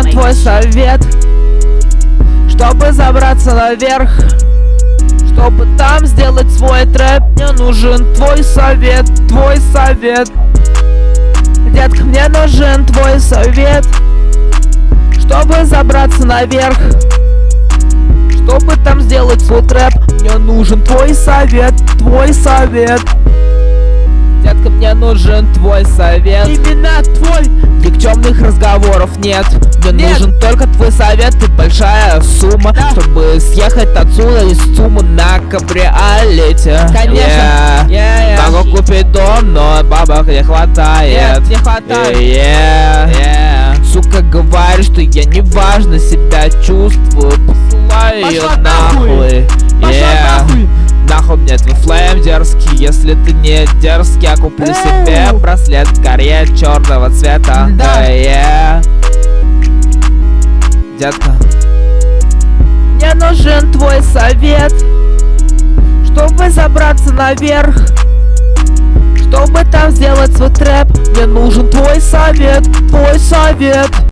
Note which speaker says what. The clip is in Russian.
Speaker 1: нужен твой совет, чтобы забраться наверх, чтобы там сделать свой трэп. Мне нужен твой совет, твой совет. Детка, мне нужен твой совет, чтобы забраться наверх, чтобы там сделать свой трэп. Мне нужен твой совет, твой совет. Детка, мне нужен твой совет.
Speaker 2: Именно твой.
Speaker 1: Никчемных разговоров нет. Мне нужен только твой совет и большая сумма, чтобы съехать отсюда из Цумы на кабриолете.
Speaker 2: Конечно.
Speaker 1: Могу купить дом, но бабок не хватает.
Speaker 2: Нет, не хватает.
Speaker 1: Сука говорит, что я неважно себя чувствую. Посылаю ее
Speaker 2: Пошла
Speaker 1: нахуй.
Speaker 2: нахуй.
Speaker 1: Нахуй мне твой флейм дерзкий. Если ты не дерзкий, я куплю себе браслет карьер черного цвета. Детка, мне нужен твой совет, чтобы забраться наверх, чтобы там сделать свой трэп. Мне нужен твой совет, твой совет.